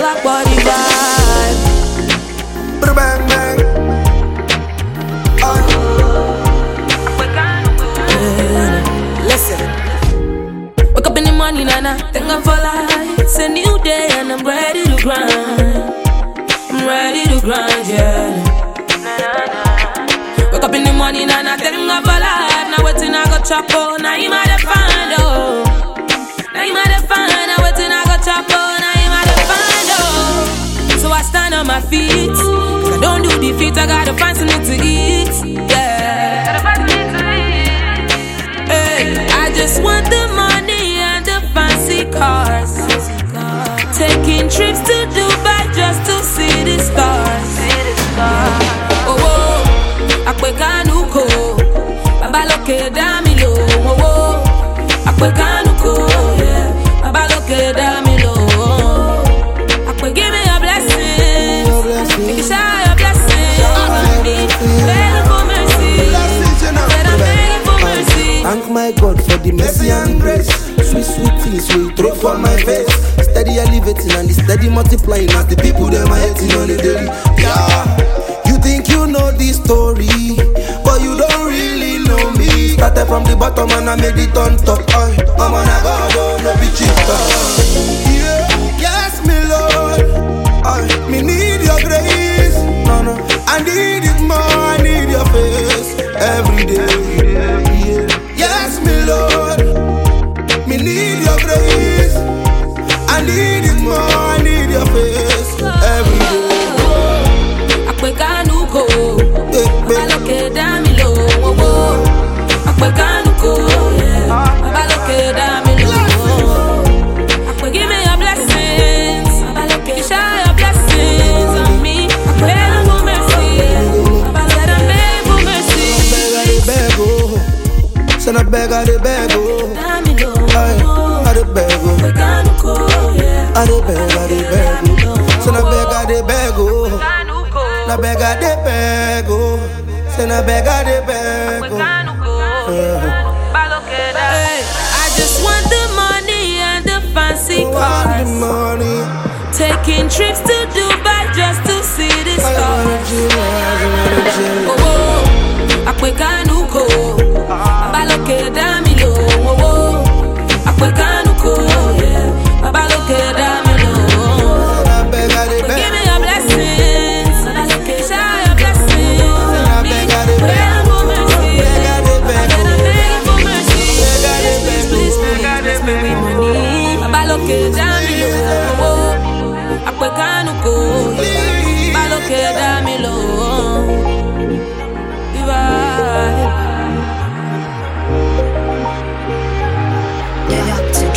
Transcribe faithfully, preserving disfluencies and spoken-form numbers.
black body vibe. Bang bang. Listen. Wake up in the morning and I thank God for life. It's a new day and I'm ready to grind. I'm ready to grind, yeah. Wake up in the morning and I thank God for life. Now waiting I go chop on. Now you might have find oh. Now you might have find. Now waiting I go chop on. Now you might have find oh. So I stand on my feet. Cause I don't do defeat. I gotta find something to eat. Yeah. Hey, I just want the money and the fancy cars. Taking trips to Dubai just to see the stars. Oh, oh, Akwe Kanuko, Baba Loke Damilo. Oh, oh, Akwe Kanuko, yeah, Baba Loke Damilo. Akwe, give me a blessing, give me shower your blessing. Begging for mercy, said I'm begging for mercy. Thank my God for the mercy and grace. Sweet, sweet things we throw for my face. Steady elevating and the steady multiplying as the people them are hating on the daily. Yeah, you think you know this story, but you don't really know me. Started from the bottom and I made it on top. I, I'm on a God, oh, no be cheaper. Yeah, yes, me Lord. I, me need your grace. No, no, I need it more. I need your face every day. Yeah, yes, me Lord. Me need your grace. I need it more, I need your face every day. Akwe Kanuko, Baba Loke Damilo. Akwe Kanuko, Baba Loke Damilo. Akwe, give me your blessings. Baba Loke, shower your blessings on me. Beg for mercy. Baba said I'm begging for mercy. Send a beg, I de beg, oh. Damilo, I de beg, oh. Akwe Kanuko, yeah. I de beg, I de beg, oh. Send a beg, I de beg, oh. Na beg, I de beg, oh. Send a beg, I de beg, oh. Hey, I just want the money and the fancy Want the cars. money. Taking trips to Dubai just to see the I wanna stars. chill, I wanna chill. Oh, oh, Akwe Kanuko, Baba Loke Damilo. Oh, oh, Akwe Kanuko, yeah, Baba Loke Damilo. I beg, I de beg. Give me your blessings, Baba Loke, shower your blessings on me. Beg for mercy, said I'm begging for mercy. Please, please, please, bless me with money. Baba Loke Damilo. Oh, oh, Akwe Kanuko, yeah, Baba Loke Damilo. Yeah, yeah.